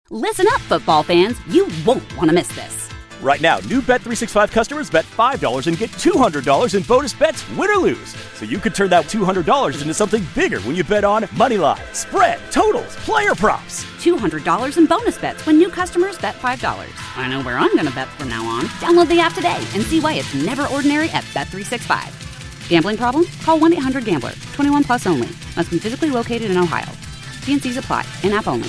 Listen up, football fans. You won't want to miss this. Right now, new Bet365 customers bet $5 and get $200 in bonus bets, win or lose. So you could turn that $200 into something bigger when you bet on moneyline, spread, totals, player props. $200 in bonus bets when new customers bet $5. I know where I'm going to bet from now on. Download the app today and see why it's never ordinary at Bet365. Gambling problem? Call 1-800-GAMBLER. 21 plus only. Must be physically located in Ohio. T&Cs apply. In-app only.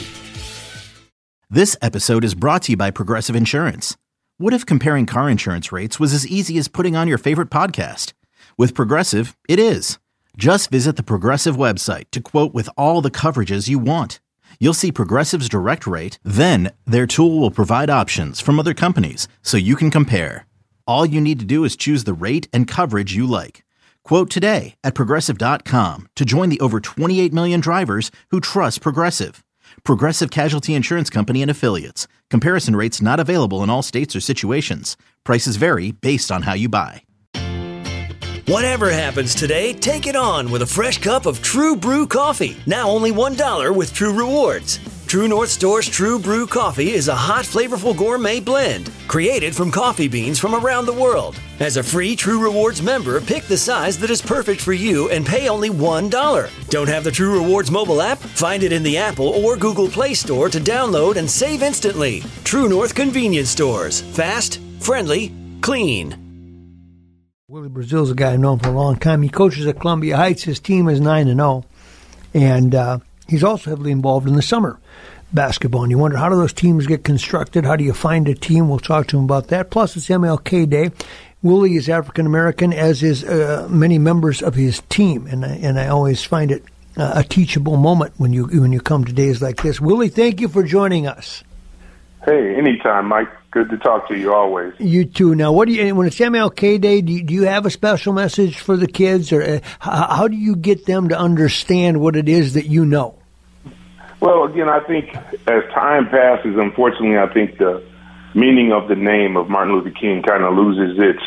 This episode is brought to you by Progressive Insurance. What if comparing car insurance rates was as easy as putting on your favorite podcast? With Progressive, it is. Just visit the Progressive website to quote with all the coverages you want. You'll see Progressive's direct rate, then their tool will provide options from other companies so you can compare. All you need to do is choose the rate and coverage you like. Quote today at Progressive.com to join the over 28 million drivers who trust Progressive. Progressive Casualty Insurance Company and Affiliates. Comparison rates not available in all states or situations. Prices vary based on how you buy. Whatever happens today, take it on with a fresh cup of True Brew coffee. Now only $1 with True Rewards. True North Store's True Brew coffee is a hot, flavorful gourmet blend created from coffee beans from around the world. As a free True Rewards member, pick the size that is perfect for you and pay only $1. Don't have the True Rewards mobile app? Find it in the Apple or Google Play Store to download and save instantly. True North Convenience Stores. Fast, friendly, clean. Willie Brazil's a guy I've known for a long time. He coaches at Columbia Heights. His team is 9-0. And he's also heavily involved in the summer basketball. And you wonder, how do those teams get constructed? How do you find a team? We'll talk to him about that. Plus, it's MLK Day. Willie is African-American, as is many members of his team. And I always find it a teachable moment when you come to days like this. Willie, thank you for joining us. Hey, anytime, Mike. Good to talk to you always. You too. Now, when it's MLK Day, do you have a special message for the kids, or how do you get them to understand what it is that you know? Well, again, I think as time passes, unfortunately, I think the meaning of the name of Martin Luther King kind of loses its,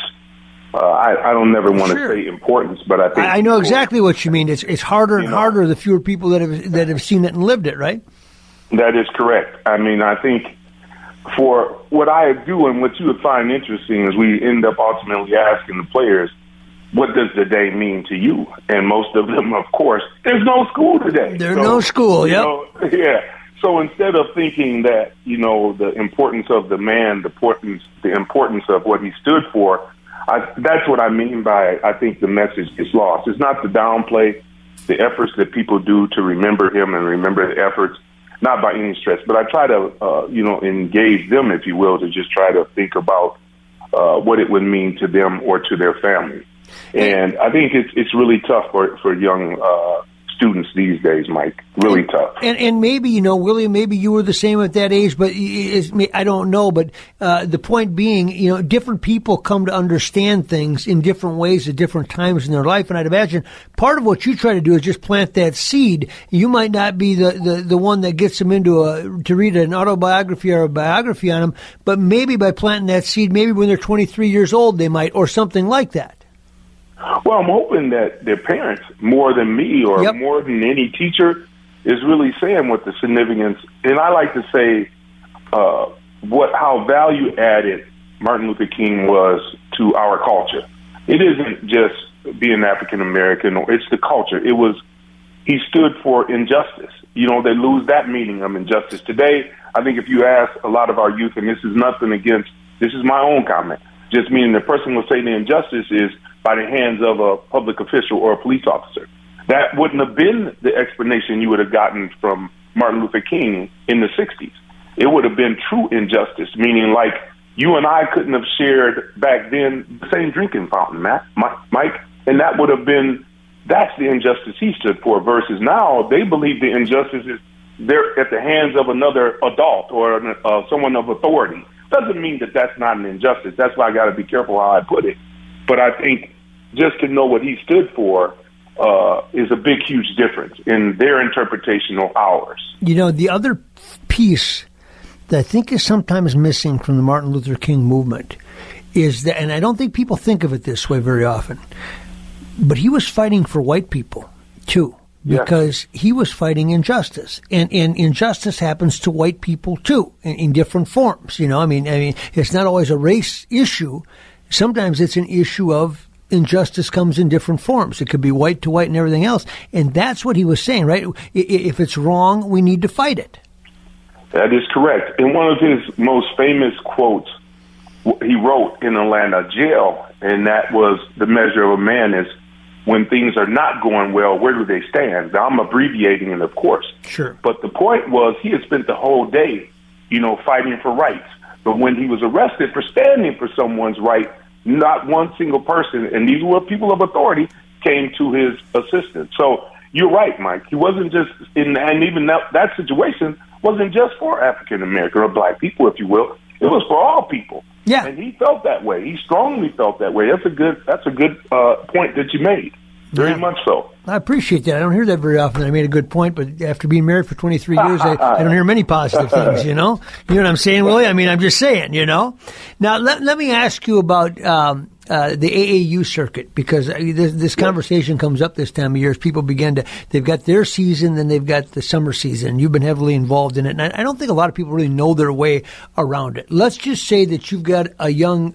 I don't never want to say importance, but I think... I know exactly what you mean. It's harder and harder the fewer people that have seen it and lived it, right? That is correct. I mean, I think for what I do and what you would find interesting is we end up ultimately asking the players, what does the day mean to you? And most of them, of course, there's no school today. There's no school, yep. Yeah. So instead of thinking that, the importance of the man, the importance of what he stood for, that's what I mean by I think the message gets lost. It's not to downplay the efforts that people do to remember him and remember the efforts, not by any stretch, but I try to, engage them, if you will, to just try to think about what it would mean to them or to their family. And I think it's really tough for young students these days, Mike. Really tough. And maybe, Willie, maybe you were the same at that age, but I don't know. But the point being, different people come to understand things in different ways at different times in their life. And I'd imagine part of what you try to do is just plant that seed. You might not be the one that gets them into to read an autobiography or a biography on them, but maybe by planting that seed, maybe when they're 23 years old, they might, or something like that. Well, I'm hoping that their parents, more than me or more than any teacher, is really saying what the significance, and I like to say how value added Martin Luther King was to our culture. It isn't just being African American, it's the culture. He stood for injustice. They lose that meaning of injustice. Today, I think if you ask a lot of our youth, and this is nothing against, this is my own comment, just meaning the person will say the injustice is by the hands of a public official or a police officer. That wouldn't have been the explanation you would have gotten from Martin Luther King in the 60s. It would have been true injustice, meaning like you and I couldn't have shared back then the same drinking fountain, Mike, and that would have been, that's the injustice he stood for, versus now they believe the injustice is they're at the hands of another adult or someone of authority. Doesn't mean that that's not an injustice. That's why I got to be careful how I put it. But I think just to know what he stood for is a big, huge difference in their interpretation of ours. The other piece that I think is sometimes missing from the Martin Luther King movement is that, and I don't think people think of it this way very often, but he was fighting for white people, too. because he was fighting injustice, and injustice happens to white people too, in different forms. I mean, it's not always a race issue. Sometimes it's an issue of injustice comes in different forms. It could be white to white and everything else, and that's what he was saying, right? If it's wrong, we need to fight it. That is correct. And one of his most famous quotes he wrote in Atlanta jail, and that was, the measure of a man is, when things are not going well, where do they stand? Now, I'm abbreviating it, of course. Sure. But the point was, he had spent the whole day, fighting for rights. But when he was arrested for standing for someone's right, not one single person, and these were people of authority, came to his assistance. So you're right, Mike. He wasn't just and even that situation wasn't just for African American or black people, if you will. It was for all people. Yeah. And he felt that way. He strongly felt that way. That's a good point that you made. Very much so. I appreciate that. I don't hear that very often. I made a good point, but after being married for 23 years, I don't hear many positive things, You know what I'm saying, Willie? I mean, I'm just saying, Now, let me ask you about the AAU circuit, because this conversation comes up this time of year as people they've got their season, then they've got the summer season. You've been heavily involved in it, and I don't think a lot of people really know their way around it. Let's just say that you've got a young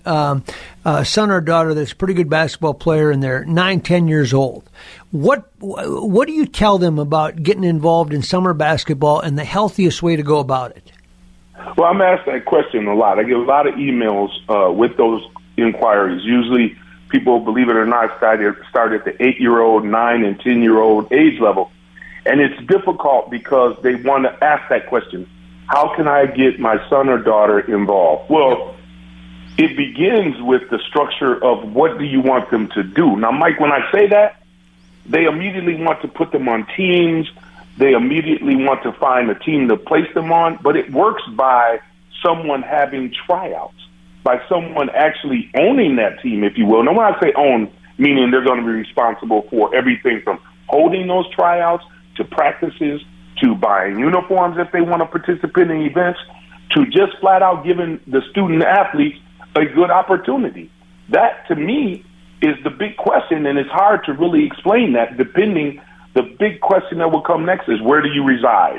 son or daughter that's a pretty good basketball player, and they're 9, 10 years old. What do you tell them about getting involved in summer basketball and the healthiest way to go about it? Well, I'm asked that question a lot. I get a lot of emails with those inquiries. Usually people, believe it or not, start at the 8-year-old, 9 and 10-year-old age level. And it's difficult because they want to ask that question. How can I get my son or daughter involved? Well, it begins with the structure of what do you want them to do. Now, Mike, when I say that, they immediately want to put them on teams. They immediately want to find a team to place them on. But it works by someone having tryouts, by someone actually owning that team, if you will. Now, when I say own, meaning they're going to be responsible for everything from holding those tryouts to practices to buying uniforms if they want to participate in events, to just flat out giving the student athletes a good opportunity. That, to me, is the big question, and it's hard to really explain that. The big question that will come next is, where do you reside?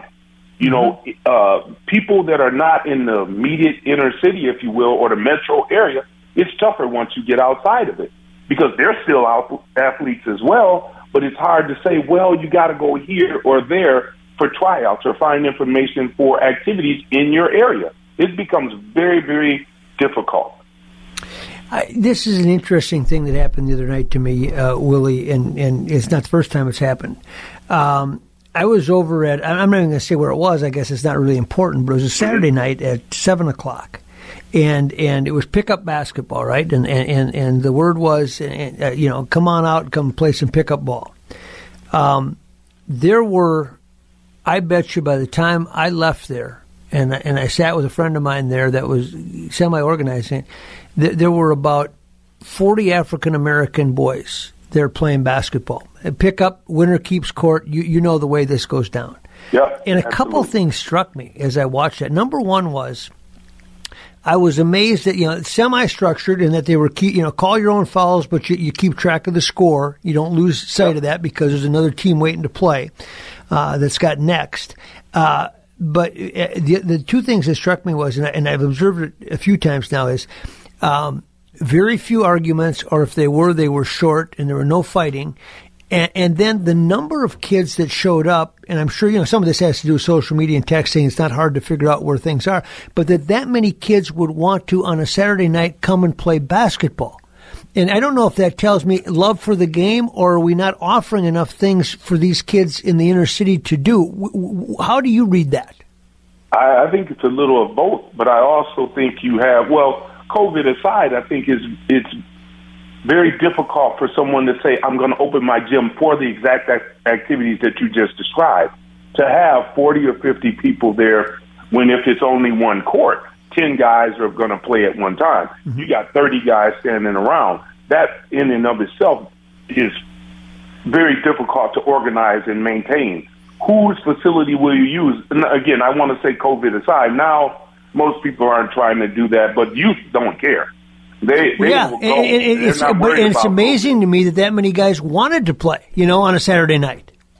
People that are not in the immediate inner city, if you will, or the metro area, it's tougher once you get outside of it because they're still athletes as well, but it's hard to say, well, you got to go here or there for tryouts or find information for activities in your area. It becomes very, very difficult. This is an interesting thing that happened the other night to me, Willie, and it's not the first time it's happened. I was over at, I'm not even going to say where it was, I guess it's not really important, but it was a Saturday night at 7 o'clock. And it was pickup basketball, right? And the word was, come on out, come play some pickup ball. There were, I bet you by the time I left there, and I sat with a friend of mine there that was semi-organizing, there were about 40 African-American boys there playing basketball. Pickup, winner keeps court, you know the way this goes down. Yep, and a couple things struck me as I watched that. Number one was, I was amazed that, semi-structured and that they were, call your own fouls, but you keep track of the score. You don't lose sight of that because there's another team waiting to play that's got next. But the two things that struck me was, and I've observed it a few times now, is very few arguments, or if they were short and there were no fighting. And then the number of kids that showed up, and I'm sure, some of this has to do with social media and texting. It's not hard to figure out where things are, but that many kids would want to, on a Saturday night, come and play basketball. And I don't know if that tells me love for the game, or are we not offering enough things for these kids in the inner city to do? How do you read that? I think it's a little of both, but I also think you have, COVID aside, I think it's very difficult for someone to say, I'm going to open my gym for the exact activities that you just described. To have 40 or 50 people there when, if it's only one court, 10 guys are going to play at one time. Mm-hmm. You got 30 guys standing around. That in and of itself is very difficult to organize and maintain. Whose facility will you use? And again, I want to say COVID aside. Now, most people aren't trying to do that, but youth don't care. They will go. It's amazing to me that many guys wanted to play, on a Saturday night.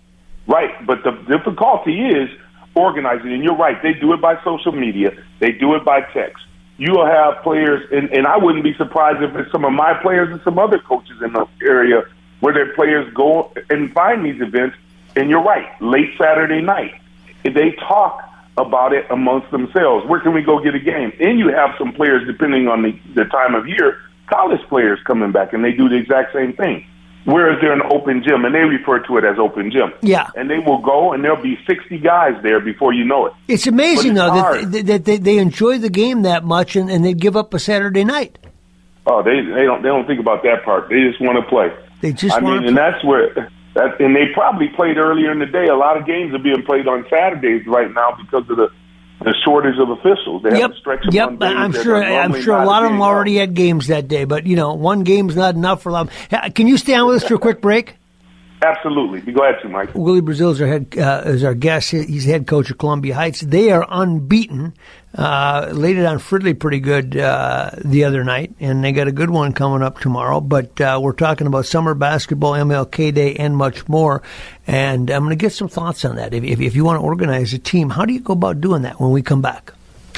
Right, but the difficulty is organizing, and you're right, they do it by social media, they do it by text. You'll have players, and I wouldn't be surprised if it's some of my players and some other coaches in the area where their players go and find these events, and you're right, late Saturday night. They talk about it amongst themselves. Where can we go get a game? And you have some players, depending on the time of year, college players coming back, and they do the exact same thing. Where is there an open gym? And they refer to it as open gym. Yeah. And they will go, and there'll be 60 guys there before you know it. It's amazing, though, that they enjoy the game that much, and they give up a Saturday night. Oh, they don't think about that part. They just want to play. They just want to play. And that's where and they probably played earlier in the day. A lot of games are being played on Saturdays right now because of the shortage of officials. They have to stretch them on days. I'm sure a lot of them already had games that day, but one game's not enough for a lot. Can you stay on with us for a quick break? Absolutely. Go ahead, Mike. Willie Brazil is our guest. He's head coach of Columbia Heights. They are unbeaten. Laid it on Fridley pretty good the other night, and they got a good one coming up tomorrow. But we're talking about summer basketball, MLK Day, and much more. And I'm going to get some thoughts on that. If you want to organize a team, how do you go about doing that when we come back?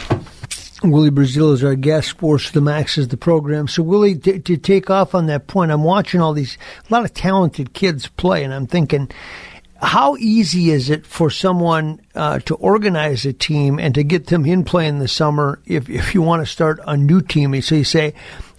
Willie Brazil is our guest. Sports to the Max is the program. So, Willie, to take off on that point, I'm watching a lot of talented kids play, and I'm thinking, how easy is it for someone to organize a team and to get them in play in the summer if you want to start a new team? So you say,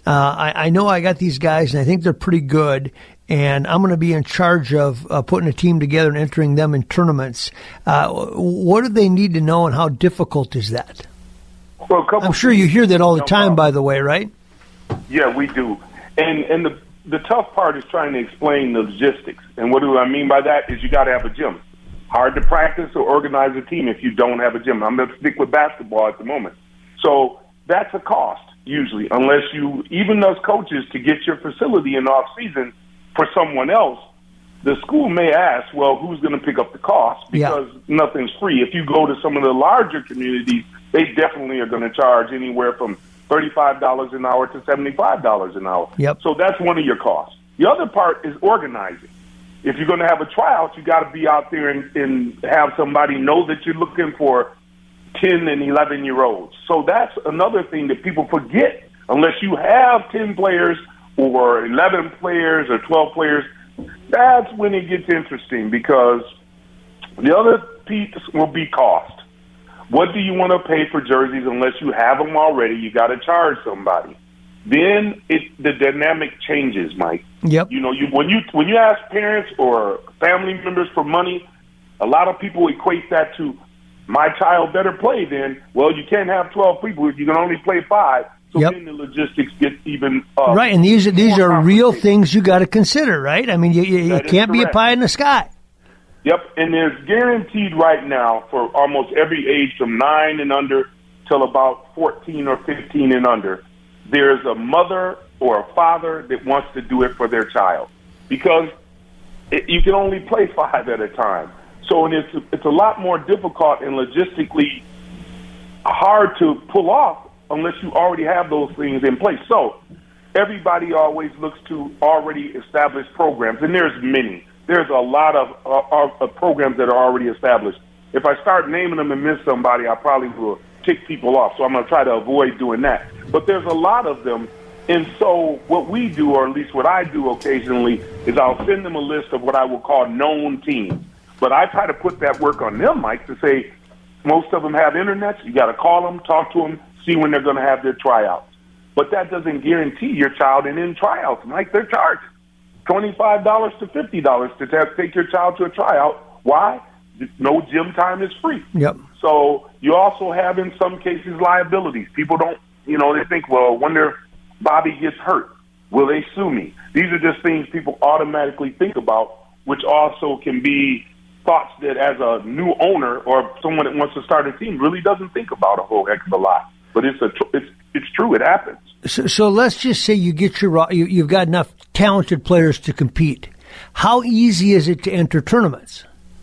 I know I got these guys, and I think they're pretty good, and I'm going to be in charge of putting a team together and entering them in tournaments. What do they need to know, and how difficult is that? Well, I'm sure you hear that all the time, by the way, right? Yeah, we do. And the tough part is trying to explain the logistics. And what do I mean by that is you got to have a gym. Hard to practice or organize a team if you don't have a gym. I'm going to stick with basketball at the moment. So that's a cost, usually, unless you, even those coaches, to get your facility in off-season for someone else, the school may ask, well, who's going to pick up the cost? Because nothing's free. If you go to some of the larger communities, they definitely are going to charge anywhere from $35 an hour to $75 an hour. Yep. So that's one of your costs. The other part is organizing. If you're going to have a tryout, you got to be out there and have somebody know that you're looking for 10 and 11-year-olds. So that's another thing that people forget. Unless you have 10 players or 11 players or 12 players, that's when it gets interesting, because the other piece will be cost. What do you want to pay for jerseys? Unless you have them already, you got to charge somebody. Then the dynamic changes, Mike. Yep. When you ask parents or family members for money, a lot of people equate that to my child better play. Then, well, you can't have 12 people if you can only play 5. So then the logistics get even right. And these are real things you got to consider, right? I mean, you can't be a pie in the sky. Yep, and there's guaranteed right now for almost every age from 9 and under till about 14 or 15 and under, there's a mother or a father that wants to do it for their child, because you can only play 5 at a time. So it's a lot more difficult and logistically hard to pull off unless you already have those things in place. So everybody always looks to already established programs, and there's many. There's a lot of programs that are already established. If I start naming them and miss somebody, I probably will tick people off. So I'm going to try to avoid doing that. But there's a lot of them. And so what we do, or at least what I do occasionally, is I'll send them a list of what I will call known teams. But I try to put that work on them, Mike, to say most of them have internets. You got to call them, talk to them, see when they're going to have their tryouts. But that doesn't guarantee your child in tryouts, Mike. They're charged $25 to $50 to take your child to a tryout. Why? No gym time is free. Yep. So you also have, in some cases, liabilities. People don't, they think, well, wonder Bobby gets hurt. Will they sue me? These are just things people automatically think about, which also can be thoughts that as a new owner or someone that wants to start a team really doesn't think about a whole heck of a lot. But it's true. It happens. So let's just say you get you've got enough talented players to compete. How easy is it to enter tournaments?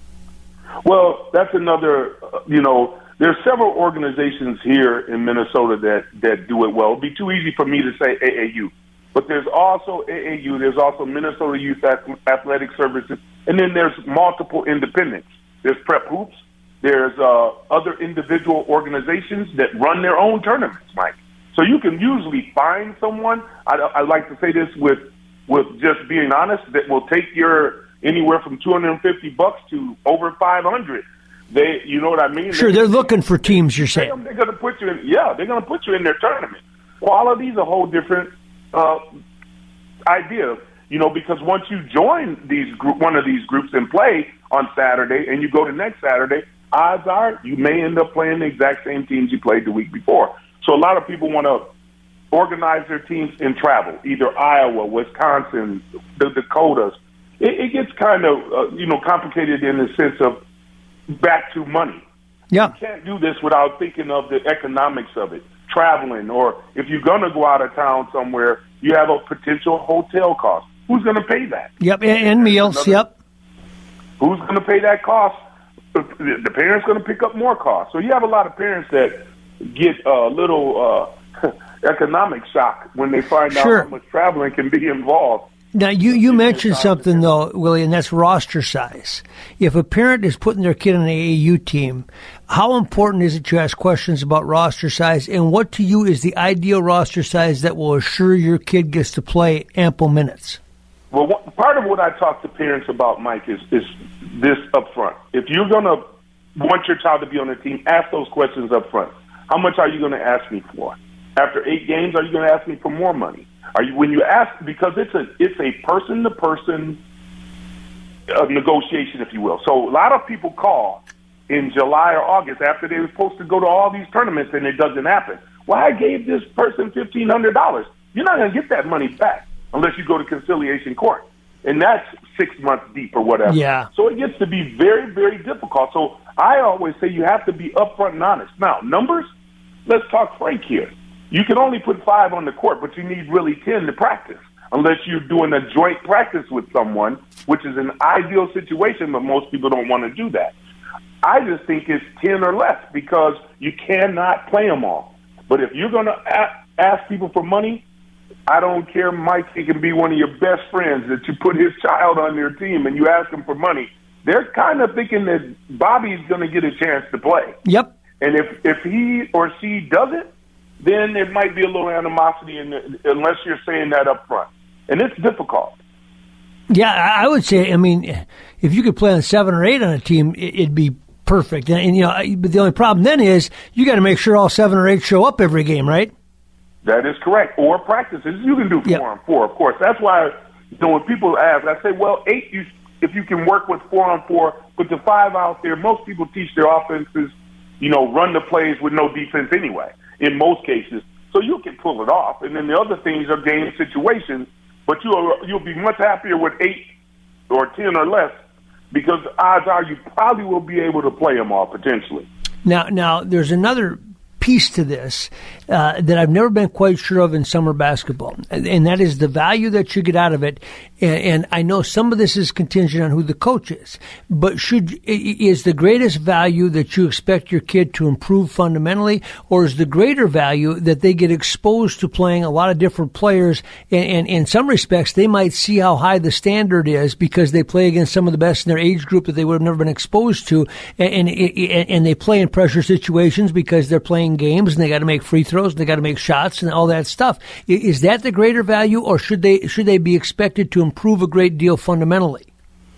Well, that's another. There's several organizations here in Minnesota that do it well. It'd be too easy for me to say AAU, but there's also AAU. There's also Minnesota Youth Athletic Services, And then there's multiple independents. There's Prep Hoops. There's other individual organizations that run their own tournaments, Mike. So you can usually find someone, I like to say this with just being honest, that will take your anywhere from $250 to over $500. You know what I mean? Sure, they're looking for teams, you're saying. They're going to put you in. Yeah, they're going to put you in their tournament. Quality is a whole different idea, because once you join one of these groups and play on Saturday, and you go to next Saturday, odds are you may end up playing the exact same teams you played the week before. So a lot of people want to organize their teams and travel, either Iowa, Wisconsin, the Dakotas. It gets kind of complicated in the sense of back to money. Yeah. You can't do this without thinking of the economics of it. Traveling, or if you're going to go out of town somewhere, you have a potential hotel cost. Who's going to pay that? Yep, and meals, yep. Who's going to pay that cost? The parent's going to pick up more costs. So you have a lot of parents that get a little economic shock when they find out how much traveling can be involved. Now, you mentioned something, though, Willie, and that's roster size. If a parent is putting their kid on an AAU team, how important is it to ask questions about roster size, and what to you is the ideal roster size that will assure your kid gets to play ample minutes? Well, part of what I talk to parents about, Mike, is this up front. If you're going to want your child to be on the team, ask those questions up front. How much are you going to ask me for? After 8 games, are you going to ask me for more money? When you ask, because it's a person-to-person negotiation, if you will. So a lot of people call in July or August after they were supposed to go to all these tournaments and it doesn't happen. Well, I gave this person $1,500. You're not going to get that money back unless you go to conciliation court. And that's 6 months deep or whatever. Yeah. So it gets to be very, very difficult. So I always say you have to be upfront and honest. Now, numbers, let's talk frank here. You can only put 5 on the court, but you need really 10 to practice, unless you're doing a joint practice with someone, which is an ideal situation, but most people don't want to do that. I just think it's 10 or less because you cannot play them all. But if you're going to ask people for money, I don't care, Mike, it can be one of your best friends that you put his child on your team and you ask him for money. They're kind of thinking that Bobby's going to get a chance to play. Yep. And if he or she doesn't, then there might be a little animosity unless you're saying that up front. And it's difficult. Yeah, I would say, if you could play on 7 or 8 on a team, it'd be perfect. And but the only problem then is you got to make sure all 7 or 8 show up every game, right? That is correct. Or practices. You can do 4 on 4, of course. That's why, when people ask, I say, well, 8, if you can work with 4 on 4, put the 5 out there. Most people teach their offenses, run the plays with no defense anyway, in most cases. So you can pull it off. And then the other things are game situations, but you'll be much happier with 8 or 10 or less because odds are you probably will be able to play them all potentially. Now there's another piece to this that I've never been quite sure of in summer basketball, and that is the value that you get out of it. And I know some of this is contingent on who the coach is, but is the greatest value that you expect your kid to improve fundamentally, or is the greater value that they get exposed to playing a lot of different players, and in some respects they might see how high the standard is because they play against some of the best in their age group that they would have never been exposed to, and they play in pressure situations because they're playing games and they got to make free throws and they got to make shots and all that stuff. Is that the greater value, or should they be expected to improve a great deal fundamentally?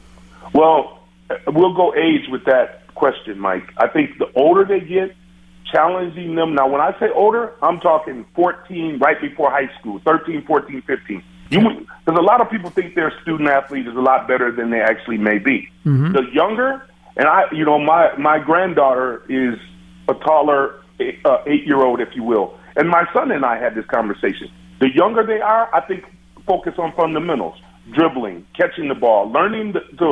Well, we'll go age with that question, Mike. I think the older they get, challenging them. Now, when I say older, I'm talking 14, right before high school, 13, 14, 15. Because a lot of people think their student athlete is a lot better than they actually may be. Mm-hmm. The younger, and my granddaughter is a taller 8-year-old, if you will. And my son and I had this conversation. The younger they are, I think, focus on fundamentals, dribbling, catching the ball, learning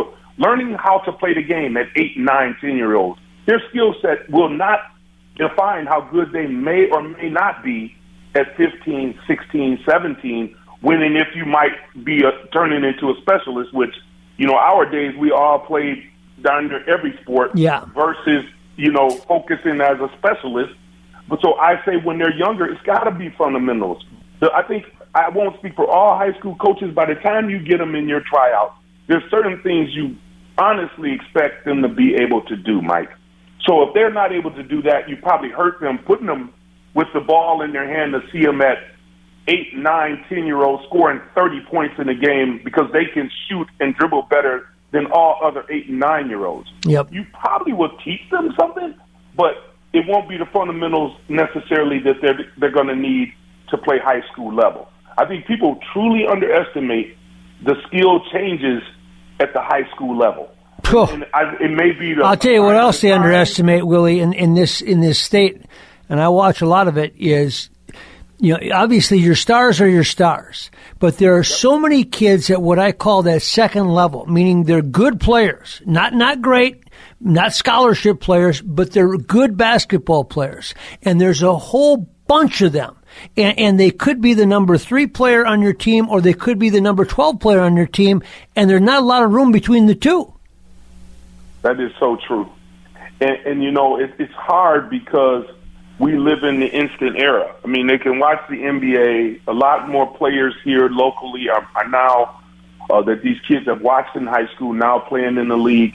how to play the game at 8, 9, 10-year-olds. Their skill set will not define how good they may or may not be at 15, 16, 17, when and if you might be turning into a specialist, which, our days we all played down near every sport versus, focusing as a specialist. But so I say when they're younger, it's got to be fundamentals. I think I won't speak for all high school coaches. By the time you get them in your tryout, there's certain things you honestly expect them to be able to do, Mike. So if they're not able to do that, you probably hurt them putting them with the ball in their hand to see them at 8, 9, 10-year-olds scoring 30 points in a game because they can shoot and dribble better than all other 8 and 9-year-olds. Yep. You probably will teach them something, but it won't be the fundamentals necessarily that they're going to need to play high school level. I think people truly underestimate the skill changes at the high school level. It may be I'll tell you what else they underestimate, Willie, in this state, and I watch a lot of it, is, obviously your stars are your stars, but there are so many kids at what I call that second level, meaning they're good players, not great, not scholarship players, but they're good basketball players, and there's a whole bunch of them. And they could be the number 3 player on your team, or they could be the number 12 player on your team, and there's not a lot of room between the two. That is so true. And it's hard because we live in the instant era. I mean, they can watch the NBA. A lot more players here locally are now that these kids have watched in high school, now playing in the league.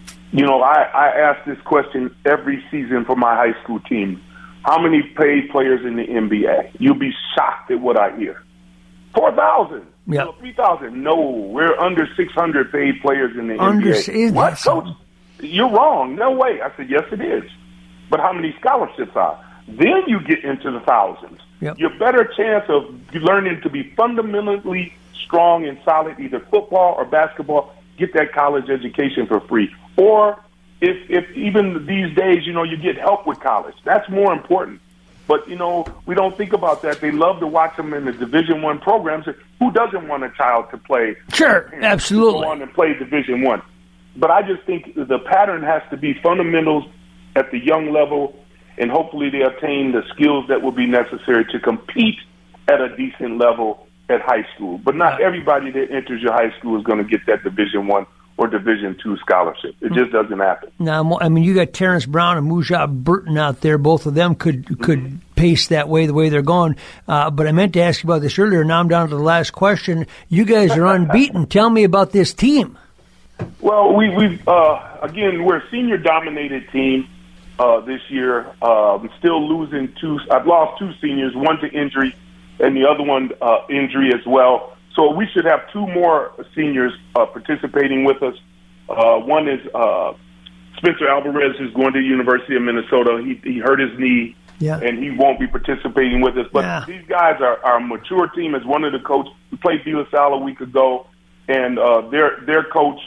I ask this question every season for my high school team. How many paid players in the NBA? You'll be shocked at what I hear. 4,000. Yep. 3,000. No, we're under 600 paid players in the NBA. What, Coach? You're wrong. No way. I said, yes, it is. But how many scholarships are? Then you get into the thousands. Yep. Your better chance of learning to be fundamentally strong and solid, either football or basketball, get that college education for free. Or if even these days, you get help with college. That's more important. But, we don't think about that. They love to watch them in the Division I programs. Who doesn't want a child to play? Sure, absolutely. Go on and play Division I. But I just think the pattern has to be fundamentals at the young level, and hopefully they obtain the skills that will be necessary to compete at a decent level at high school. But not everybody that enters your high school is going to get that Division I or Division II scholarship. It just doesn't happen. Now, I mean, you got Terrence Brown and Mujab Burton out there. Both of them could pace that way, the way they're going. But I meant to ask you about this earlier. Now I'm down to the last question. You guys are unbeaten. Tell me about this team. Well, we've again, we're a senior-dominated team this year. Still losing two. I've lost 2 seniors, one to injury and the other one injury as well. So we should have 2 more seniors participating with us. One is Spencer Alvarez, who's going to the University of Minnesota. He hurt his knee, and he won't be participating with us. But these guys are a mature team. As one of the coaches, we played De La Salle a week ago, and their coach,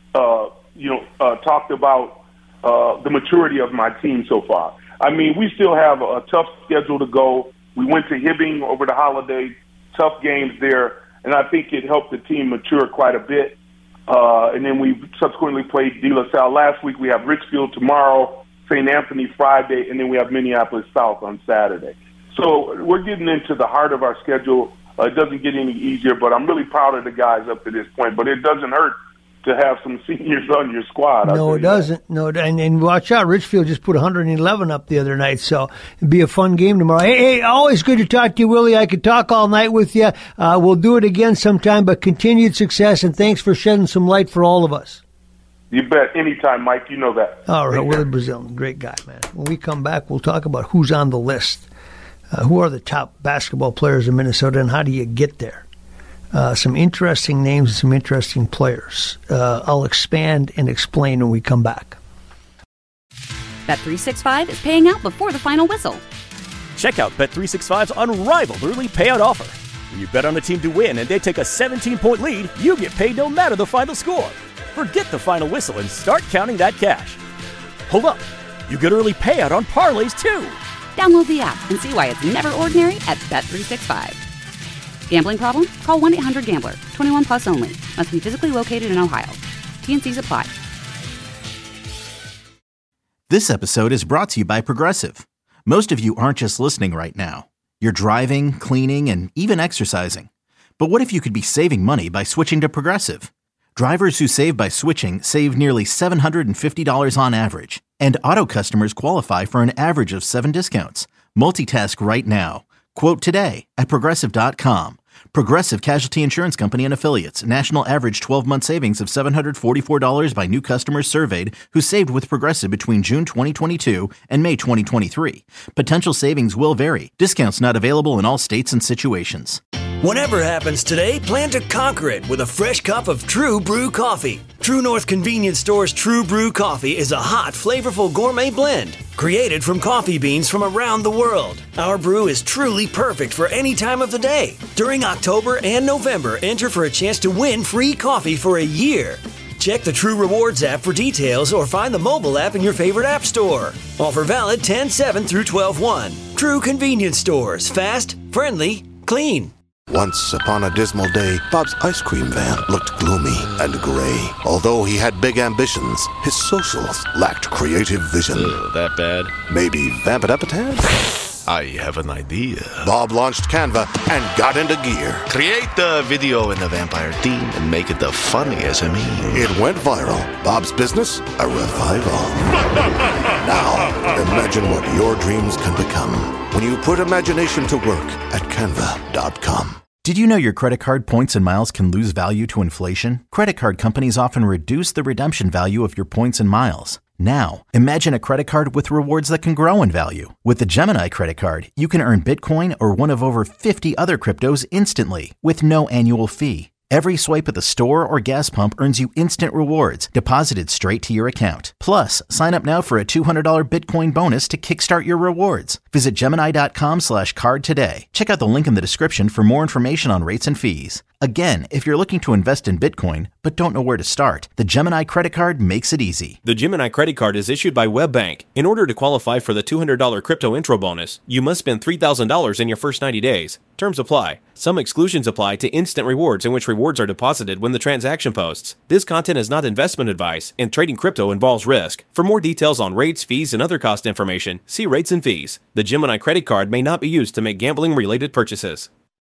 talked about the maturity of my team so far. I mean, we still have a tough schedule to go. We went to Hibbing over the holiday, tough games there. And I think it helped the team mature quite a bit. And then we subsequently played De La Salle last week. We have Richfield tomorrow, St. Anthony Friday, and then we have Minneapolis South on Saturday. So we're getting into the heart of our schedule. It doesn't get any easier, but I'm really proud of the guys up to this point. But it doesn't hurt to have some seniors on your squad. No, it doesn't. No, and watch out. Richfield just put 111 up the other night, so it'll be a fun game tomorrow. Hey, always good to talk to you, Willie. I could talk all night with you. We'll do it again sometime, but continued success, and thanks for shedding some light for all of us. You bet. Anytime, Mike. You know that. All right, Willie Brazil, great guy, man. When we come back, we'll talk about who's on the list. Who are the top basketball players in Minnesota, and how do you get there? Some interesting names and some interesting players. I'll expand and explain when we come back. Bet365 is paying out before the final whistle. Check out Bet365's unrivaled early payout offer. When you bet on a team to win and they take a 17-point lead, you get paid no matter the final score. Forget the final whistle and start counting that cash. Hold up. You get early payout on parlays, too. Download the app and see why it's never ordinary at Bet365. Gambling problem? Call 1-800-GAMBLER. 21 plus only. Must be physically located in Ohio. T&Cs apply. This episode is brought to you by Progressive. Most of you aren't just listening right now. You're driving, cleaning, and even exercising. But what if you could be saving money by switching to Progressive? Drivers who save by switching save nearly $750 on average. And auto customers qualify for an average of 7 discounts. Multitask right now. Quote today at Progressive.com. Progressive Casualty Insurance Company and Affiliates. National average 12-month savings of $744 by new customers surveyed who saved with Progressive between June 2022 and May 2023. Potential savings will vary. Discounts not available in all states and situations. Whatever happens today, plan to conquer it with a fresh cup of True Brew coffee. True North Convenience Store's True Brew coffee is a hot, flavorful gourmet blend created from coffee beans from around the world. Our brew is truly perfect for any time of the day. During October and November, enter for a chance to win free coffee for a year. Check the True Rewards app for details or find the mobile app in your favorite app store. Offer valid 10/7 through 12/1. True Convenience Stores. Fast, friendly, clean. Once upon a dismal day, Bob's ice cream van looked gloomy and gray. Although he had big ambitions, his socials lacked creative vision. That bad? Maybe vamp it up a tad? I have an idea. Bob launched Canva and got into gear. Create the video in the vampire theme and make it the funniest of me. It went viral. Bob's business, a revival. Now, imagine what your dreams can become when you put imagination to work at Canva.com. Did you know your credit card points and miles can lose value to inflation? Credit card companies often reduce the redemption value of your points and miles. Now, imagine a credit card with rewards that can grow in value. With the Gemini credit card, you can earn Bitcoin or one of over 50 other cryptos instantly with no annual fee. Every swipe at the store or gas pump earns you instant rewards deposited straight to your account. Plus, sign up now for a $200 Bitcoin bonus to kickstart your rewards. Visit Gemini.com/card today. Check out the link in the description for more information on rates and fees. Again, if you're looking to invest in Bitcoin but don't know where to start, the Gemini credit card makes it easy. The Gemini credit card is issued by WebBank. In order to qualify for the $200 crypto intro bonus, you must spend $3,000 in your first 90 days. Terms apply. Some exclusions apply to instant rewards in which rewards are deposited when the transaction posts. This content is not investment advice, and trading crypto involves risk. For more details on rates, fees, and other cost information, see rates and fees. The Gemini credit card may not be used to make gambling-related purchases.